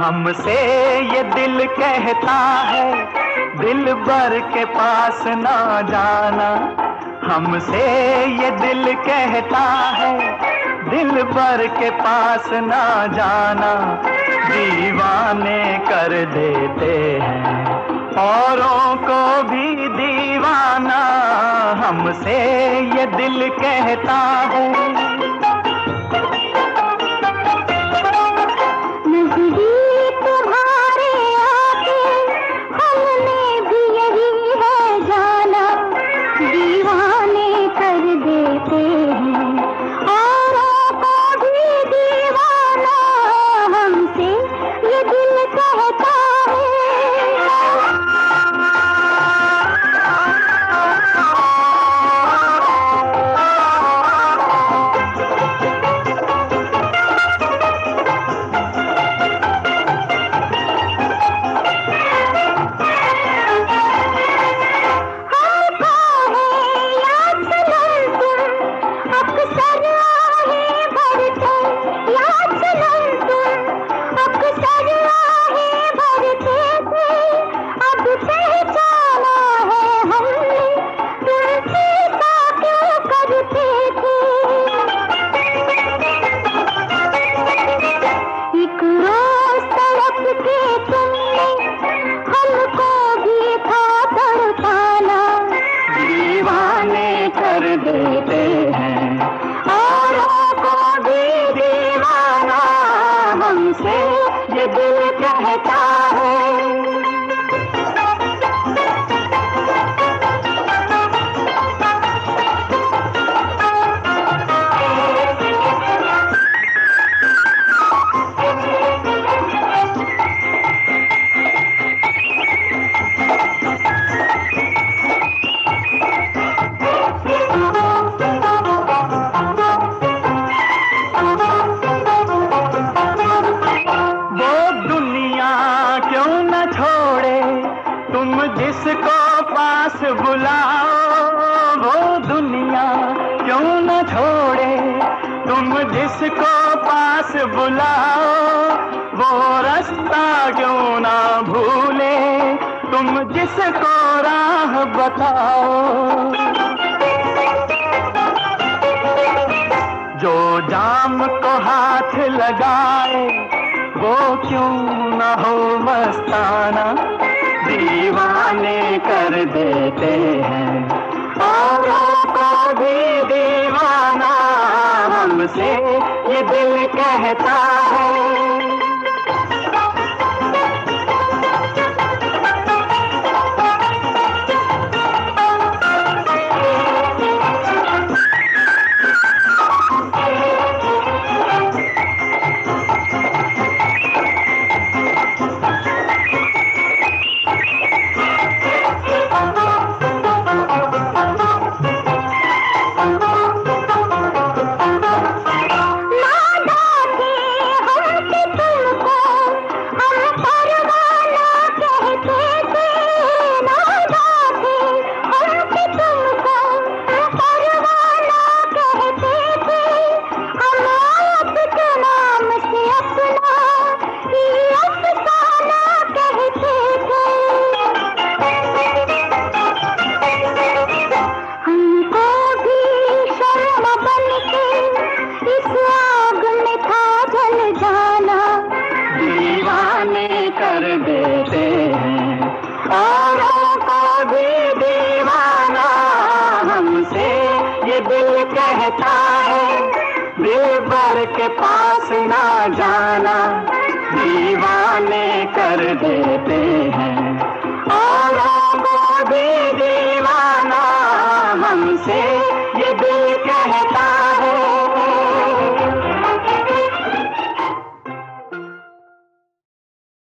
हमसे ये दिल कहता है दिल भर के पास ना जाना। हमसे ये दिल कहता है दिल भर के पास ना जाना। दीवाने कर देते हैं औरों को भी दीवाना। हमसे ये दिल कहता है। देते हैं औरों को भी दीवाना। हमसे ये दिल कहता है। जिसको पास बुलाओ वो दुनिया क्यों न छोड़े। तुम जिसको पास बुलाओ वो रास्ता क्यों ना भूले। तुम जिसको राह बताओ जो जाम को हाथ लगाए वो क्यों न हो मस्ताना। दीवाने कर देते हैं औरों को भी दीवाना। हमसे ये दिल कहता है। कर देते हैं औरों को भी दीवाना। हमसे ये दिल कहता है दिल भर के पास ना जाना। दीवाने कर देते